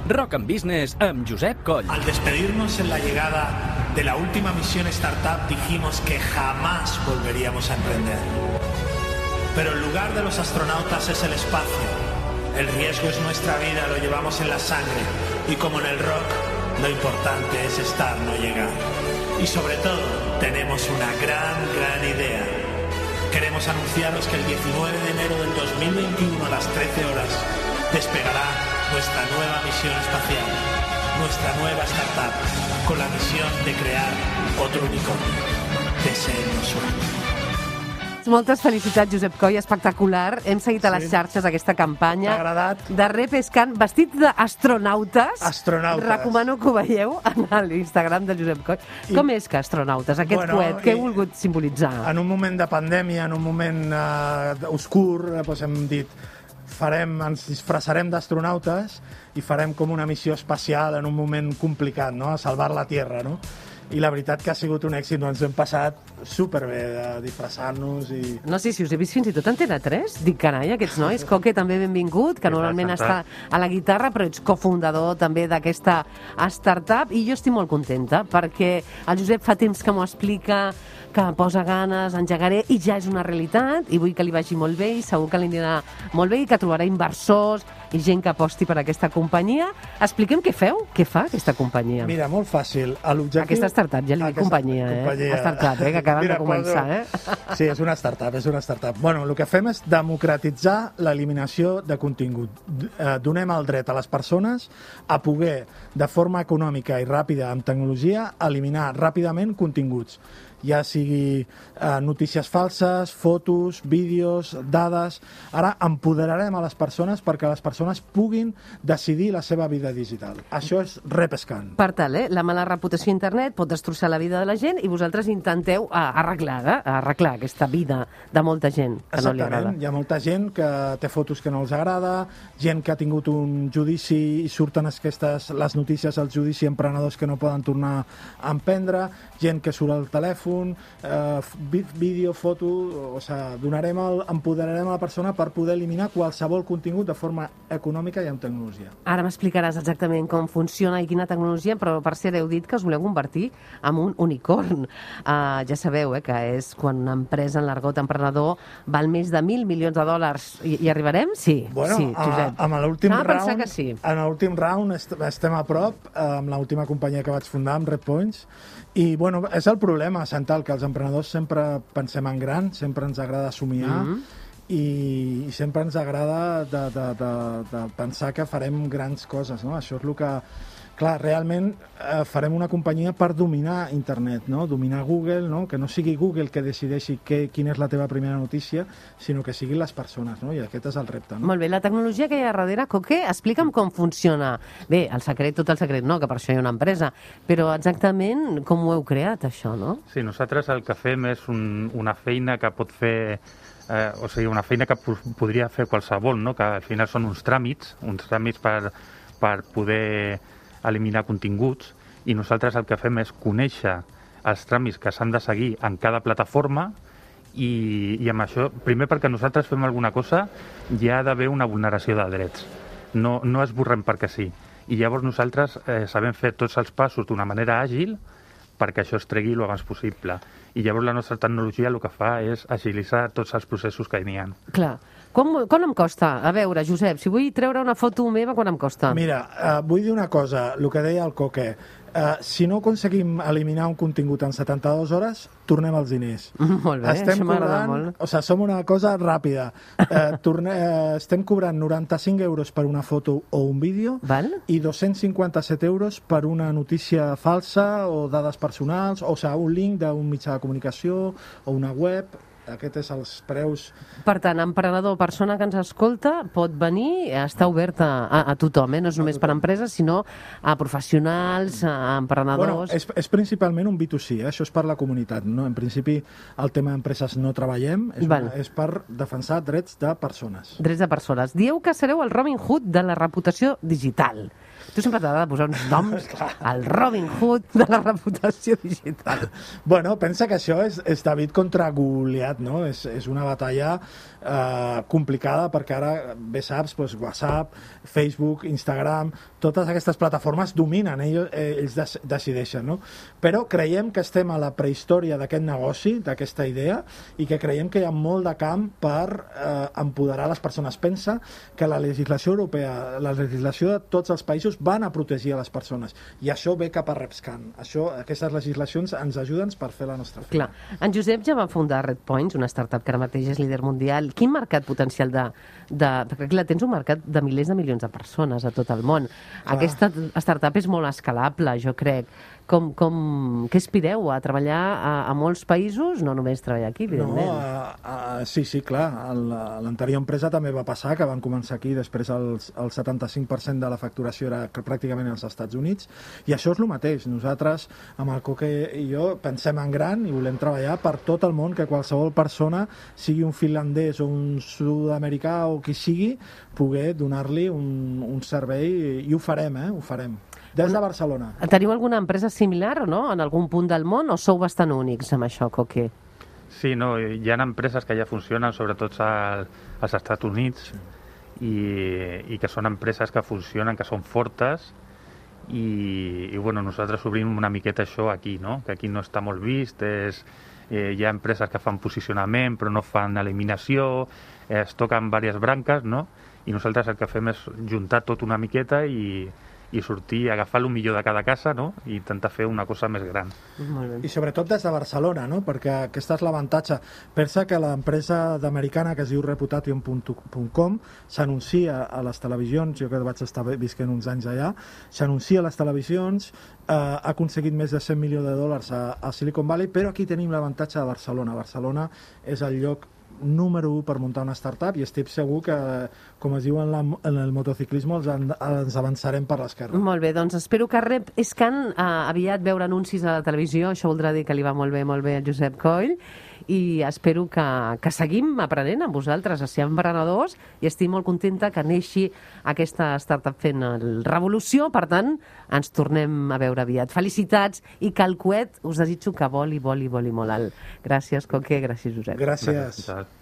Rock and Business amb Josep Coll. Al despedirnos en la llegada de la última misión Startup dijimos que jamás volveríamos a emprender. Pero el lugar de los astronautas es el espacio. El riesgo es nuestra vida, lo llevamos en la sangre. Y como en el rock, lo importante es estar, no llegar. Y sobre todo, tenemos una gran idea. Queremos anunciaros que el 19 de enero del 2021 a las 13 horas despegará nuestra nueva misión espacial, nuestra nueva startup, con la misión de crear otro unicornio. Deseen suerte. Moltes felicitats, Josep Coll, espectacular. Hem seguit a les xarxes aquesta campanya. T'ha agradat? Darrer pescant, vestit d'astronautes. Astronautes. Recomano que ho veieu a l'Instagram de Josep Coll. Com és que astronautes, aquest coet, què he volgut simbolitzar? En un moment de pandèmia, en un moment oscur, doncs hem dit ens disfressarem d'astronautes i farem com una missió espacial en un moment complicat, no? A salvar la Tierra, no? I la veritat que ha sigut un èxit, ens hem passat superbé de disfressar-nos i... No sé si us he vist fins i tot a Antena 3. Dic, carai, aquests nois, Coque també benvingut, que normalment està a la guitarra, però ets cofundador també d'aquesta startup, i jo estic molt contenta, perquè el Josep fa temps que m'ho explica, que posa ganes, engegaré, i ja és una realitat, i vull que li vagi molt bé, i segur que li anirà molt bé, i que trobarà inversors i gent que aposti per aquesta companyia. Expliquem què feu, què fa aquesta companyia. Mira, molt fàcil. Aquesta startup, ja li dic companyia, startup, que acaben de començar, Sí, és una startup. Bueno, el que fem és democratitzar l'eliminació de contingut. Donem el dret a les persones a poder, de forma econòmica i ràpida, amb tecnologia, eliminar ràpidament continguts. Ja sigui notícies falses, fotos, vídeos, dades. Ara empoderarem a les persones perquè les persones puguin decidir la seva vida digital. Això és repescant. Per tant, la mala reputació a internet pot destrossar la vida de la gent i vosaltres intenteu arreglar aquesta vida de molta gent que no li agrada. Exactament. Hi ha molta gent que té fotos que no els agrada, gent que ha tingut un judici i surten les notícies al judici, emprenedors que no poden tornar a emprendre, gent que surt al telèfon, vídeo, foto, o sigui, empoderarem a la persona per poder eliminar qualsevol contingut de forma econòmica i amb tecnologia. Ara m'explicaràs exactament com funciona i quina tecnologia, però per cert heu dit que us voleu convertir en un unicorn. Ja sabeu que és quan una empresa en l'argot emprenedor val més de $1.000 milions. Hi arribarem? Sí. Bueno, sí, Josep. Amb l'últim round, que sí. En l'últim round estem a prop, amb l'última companyia que vaig fundar, amb Red Points, i bueno, és el problema central, que els emprenedors sempre pensem en gran, sempre ens agrada somiar, i sempre ens agrada de pensar que farem grans coses, no? Això és el que... Clar, realment farem una companyia per dominar internet, no? Dominar Google, no? Que no sigui Google que decideixi quina és la teva primera notícia, sinó que siguin les persones, no? I aquest és el repte, no? Molt bé, la tecnologia que hi ha darrere, Coque, explica'm com funciona. Bé, tot el secret, no, que per això hi ha una empresa, però exactament com ho heu creat, això, no? Sí, nosaltres el que fem és una feina que pot fer... o sigui, una feina que podria fer qualsevol, no? Que al final són uns tràmits per poder eliminar continguts, i nosaltres el que fem és conèixer els tràmits que s'han de seguir en cada plataforma, i amb això, primer perquè nosaltres fem alguna cosa, hi ha d'haver una vulneració de drets. No esborrem perquè sí. I llavors nosaltres sabem fer tots els passos d'una manera àgil perquè això es tregui el abans possible. I llavors la nostra tecnologia el que fa és agilitzar tots els processos que hi ha. Clar. Quan em costa? A veure, Josep, si vull treure una foto meva, quan em costa? Mira, vull dir una cosa, el que deia el Coque. Si no aconseguim eliminar un contingut en 72 hores, tornem els diners. Molt bé, això m'agrada molt. O sigui, som una cosa ràpida. Estem cobrant 95 euros per una foto o un vídeo i 257 euros per una notícia falsa o dades personals, o sigui, un link d'un mitjà de comunicació o una web. Aquests són els preus. Per tant, emprenedor, persona que ens escolta, pot venir, està oberta a tothom, no és només per empreses, sinó a professionals, a emprenedors... Bueno, és principalment un B2C, això és per la comunitat, no? En principi, el tema d'empreses no treballem, és per defensar drets de persones. Drets de persones. Dieu que sereu el Robin Hood de la reputació digital. Tu sempre t'agrada posar uns noms, el Robin Hood de la reputació digital. Bueno, pensa que això és David contra Goliat complicat, no? És una batalla complicada, perquè ara bé saps, doncs, WhatsApp, Facebook, Instagram, totes aquestes plataformes dominen, ells decideixen, no? Però creiem que estem a la prehistòria d'aquest negoci, d'aquesta idea, i que creiem que hi ha molt de camp per empoderar les persones. Pensa que la legislació europea, la legislació de tots els països van a protegir a les persones, i això ve cap a RepScan. Aquestes legislacions ens ajuden per fer la nostra feina. Clar. En Josep ja va fundar RedPoints, una startup que ara mateix és líder mundial. Quin mercat potencial perquè clar, tens un mercat de milers de milions de persones a tot el món. Aquesta startup és molt escalable, jo crec. Què aspireu? A treballar a molts països? No només treballar aquí, evidentment. Sí, clar. L'anterior empresa també va passar, que van començar aquí, després el 75% de la facturació era pràcticament als Estats Units, i això és el mateix. Nosaltres, amb el Coque i jo, pensem en gran i volem treballar per tot el món, que qualsevol persona, sigui un finlandès o un sud-americà o qui sigui, poder donar-li un servei, i ho farem, ho farem. Des de Barcelona. Teniu alguna empresa similar, no?, en algun punt del món, o sou bastant únics amb això, Coque? Sí, no, hi ha empreses que ja funcionen, sobretot als Estats Units, i que són empreses que funcionen, que són fortes, i bueno, nosaltres obrim una miqueta això aquí, no?, que aquí no està molt vist, hi ha empreses que fan posicionament però no fan eliminació, es toquen diverses branques, no?, i nosaltres el que fem és juntar tot una miqueta i sortir, agafar el millor de cada casa, no?, i intentar fer una cosa més gran. I sobretot des de Barcelona, no?, perquè aquesta és l'avantatge. Pensa que l'empresa americana que es diu Reputation.com s'anuncia a les televisions, jo que vaig estar visquent uns anys allà, s'anuncia a les televisions, ha aconseguit més de 100 milions de dòlars a Silicon Valley, però aquí tenim l'avantatge de Barcelona. Barcelona és el lloc número 1 per muntar una startup, i estic segur que, com es diu en el motociclisme, ens avançarem per l'esquerra. Molt bé, doncs espero que RepScan aviat veure anuncis a la televisió. Això voldrà dir que li va molt bé al Josep Coll, i espero que seguim aprenent amb vosaltres, a ser emprenedors, i estic molt contenta que neixi aquesta startup fent revolució. Per tant, ens tornem a veure aviat. Felicitats, i que el coet us desitjo que voli molt alt. Gràcies, Coque, gràcies, Josep. Gràcies.